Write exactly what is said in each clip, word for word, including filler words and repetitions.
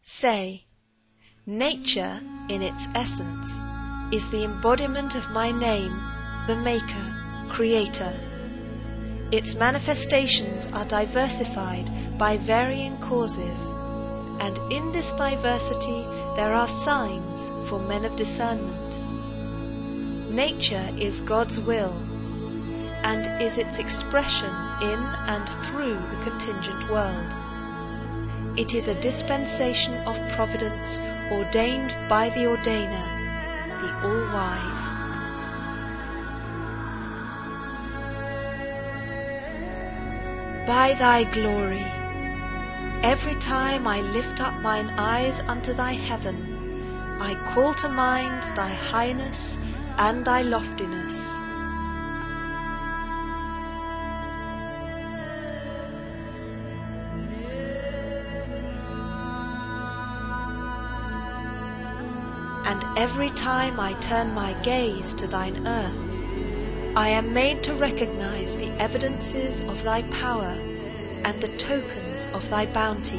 Say, nature, in its essence, is the embodiment of my name, the Maker, Creator. Its manifestations are diversified by varying causes, and in this diversity there are signs for men of discernment. Nature is God's will, and is its expression in and through the contingent world. It is a dispensation of providence ordained by the Ordainer, the All-Wise. By thy glory, every time I lift up mine eyes unto thy heaven, I call to mind thy highness and thy loftiness. And every time I turn my gaze to thine earth, I am made to recognize the evidences of thy power and the tokens of thy bounty.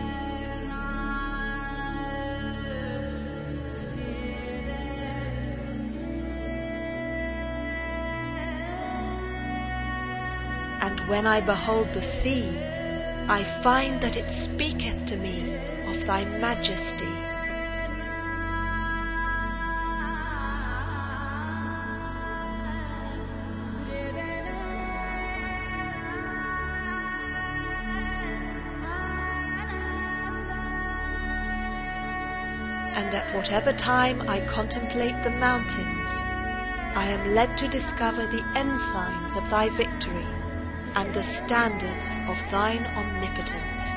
And when I behold the sea, I find that it speaketh to me of thy majesty. And at whatever time I contemplate the mountains, I am led to discover the ensigns of thy victory and the standards of thine omnipotence.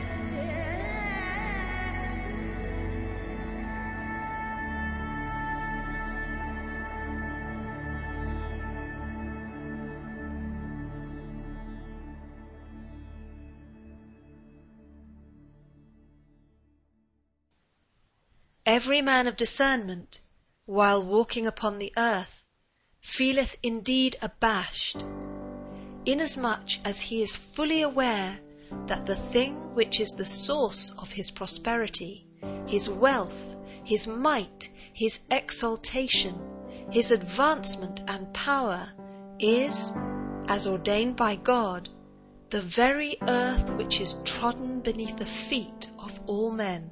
Every man of discernment, while walking upon the earth, feeleth indeed abashed, inasmuch as he is fully aware that the thing which is the source of his prosperity, his wealth, his might, his exaltation, his advancement and power is, as ordained by God, the very earth which is trodden beneath the feet of all men.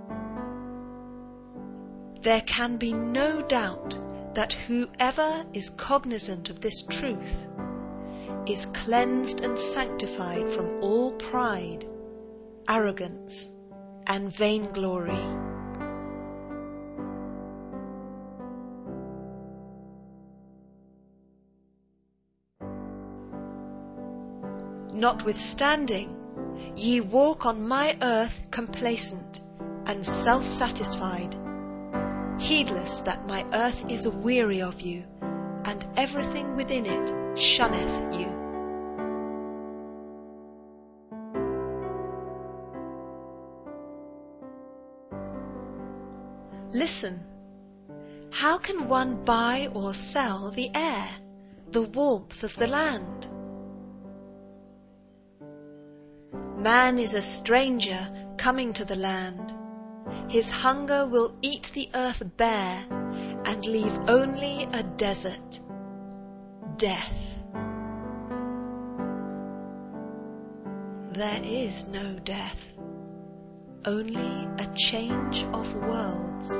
There can be no doubt that whoever is cognizant of this truth is cleansed and sanctified from all pride, arrogance, and vainglory. Notwithstanding, ye walk on my earth complacent and self-satisfied, heedless that my earth is weary of you, and everything within it shunneth you. Listen, how can one buy or sell the air, the warmth of the land? Man is a stranger coming to the land. His hunger will eat the earth bare and leave only a desert, death. There is no death, only a change of worlds.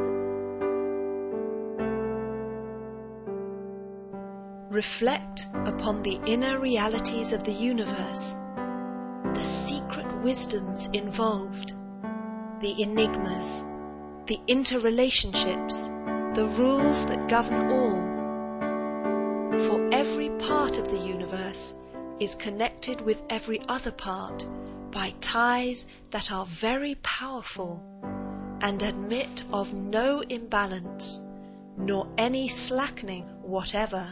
Reflect upon the inner realities of the universe, the secret wisdoms involved, the enigmas, the interrelationships, the rules that govern all. For every part of the universe is connected with every other part by ties that are very powerful and admit of no imbalance, nor any slackening whatever.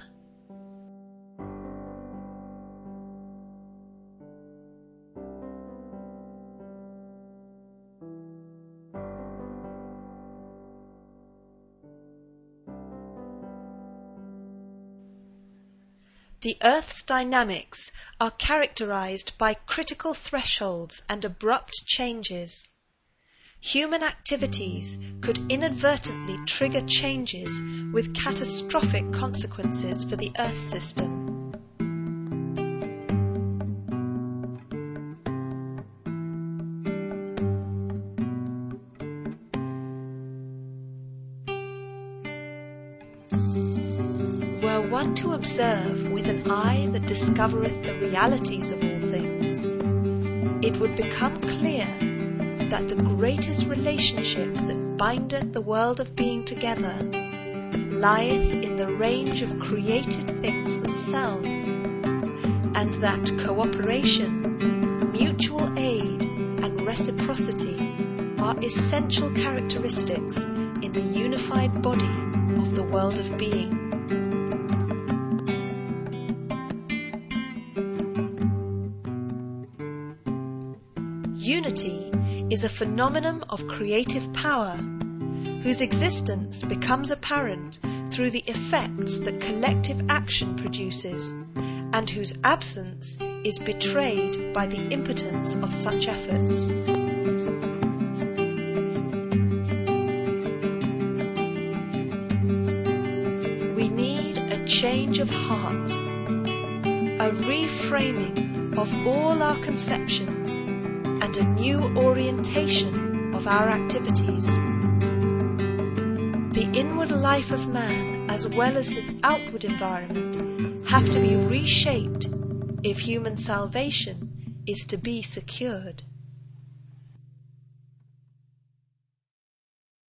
The Earth's dynamics are characterized by critical thresholds and abrupt changes. human activities could inadvertently trigger changes with catastrophic consequences for the Earth system. Were one to observe with an eye that discovereth the realities of all things, it would become clear that the greatest relationship that bindeth the world of being together lieth in the range of created things themselves, and that cooperation, mutual aid, and reciprocity are essential characteristics in the unified body of the world of being. Unity is a phenomenon of creative power, whose existence becomes apparent through the effects that collective action produces, and whose absence is betrayed by the impotence of such efforts. We need a change of heart, a reframing of all our conceptions, and a new orientation of our activities. The inward life of man, as well as his outward environment, have to be reshaped if human salvation is to be secured.